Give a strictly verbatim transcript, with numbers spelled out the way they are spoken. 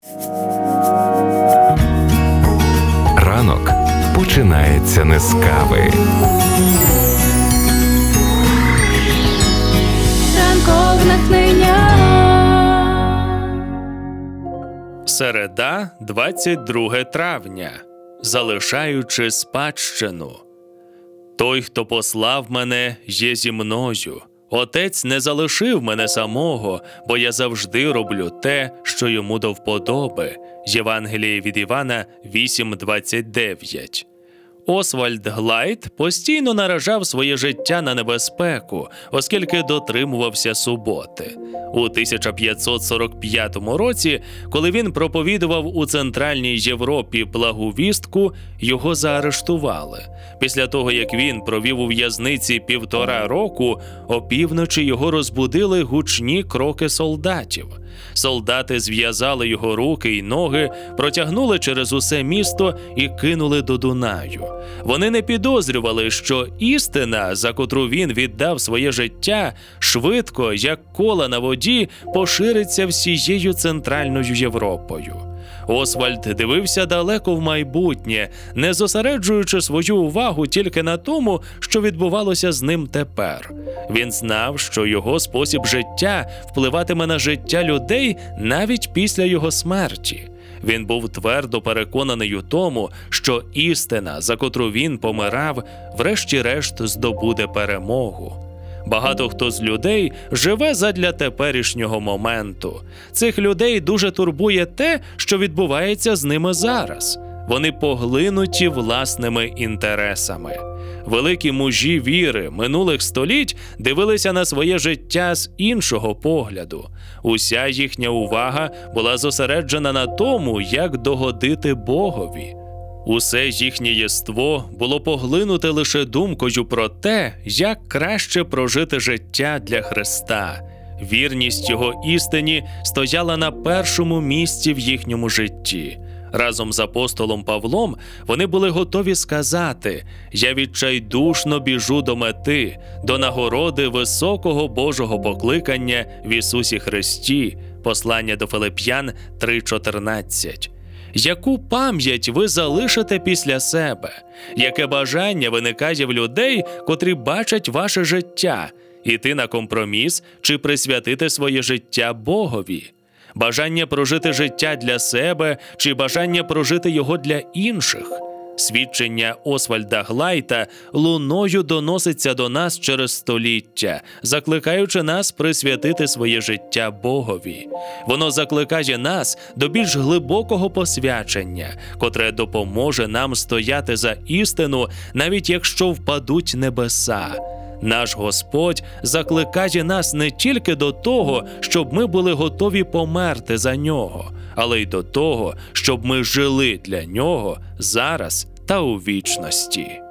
Ранок починається не з кави. Ранкове натхнення. Середа, двадцять друге травня. Залишаючи спадщину. Той, хто послав мене, є зі мною. Отець не залишив мене самого, бо я завжди роблю те, що йому до вподоби. Євангеліє від Івана вісім двадцять дев'ять. Освальд Глайд постійно наражав своє життя на небезпеку, оскільки дотримувався суботи. У тисяча п'ятсот сорок п'ятому році, коли він проповідував у Центральній Європі благу вістку, його заарештували. Після того, як він провів у в'язниці півтора року, опівночі його розбудили гучні кроки солдатів. Солдати зв'язали його руки й ноги, протягнули через усе місто і кинули до Дунаю. Вони не підозрювали, що істина, за котру він віддав своє життя, швидко, як кола на воді, пошириться всією Центральною Європою. Освальд дивився далеко в майбутнє, не зосереджуючи свою увагу тільки на тому, що відбувалося з ним тепер. Він знав, що його спосіб життя впливатиме на життя людей навіть після його смерті. Він був твердо переконаний у тому, що істина, за котру він помирав, врешті-решт здобуде перемогу. Багато хто з людей живе задля теперішнього моменту. Цих людей дуже турбує те, що відбувається з ними зараз. Вони поглинуті власними інтересами. Великі мужі віри минулих століть дивилися на своє життя з іншого погляду. Уся їхня увага була зосереджена на тому, як догодити Богові. Усе їхнє єство було поглинуте лише думкою про те, як краще прожити життя для Христа. Вірність Його істині стояла на першому місці в їхньому житті. Разом з апостолом Павлом вони були готові сказати: «Я відчайдушно біжу до мети, до нагороди високого Божого покликання в Ісусі Христі». Послання до Филип'ян три чотирнадцять. Яку пам'ять ви залишите після себе? Яке бажання виникає в людей, котрі бачать ваше життя? Іти на компроміс чи присвятити своє життя Богові? Бажання прожити життя для себе чи бажання прожити його для інших? Свідчення Освальда Глайта луною доноситься до нас через століття, закликаючи нас присвятити своє життя Богові. Воно закликає нас до більш глибокого посвячення, котре допоможе нам стояти за істину, навіть якщо впадуть небеса. Наш Господь закликає нас не тільки до того, щоб ми були готові померти за Нього, але й до того, щоб ми жили для Нього зараз та у вічності.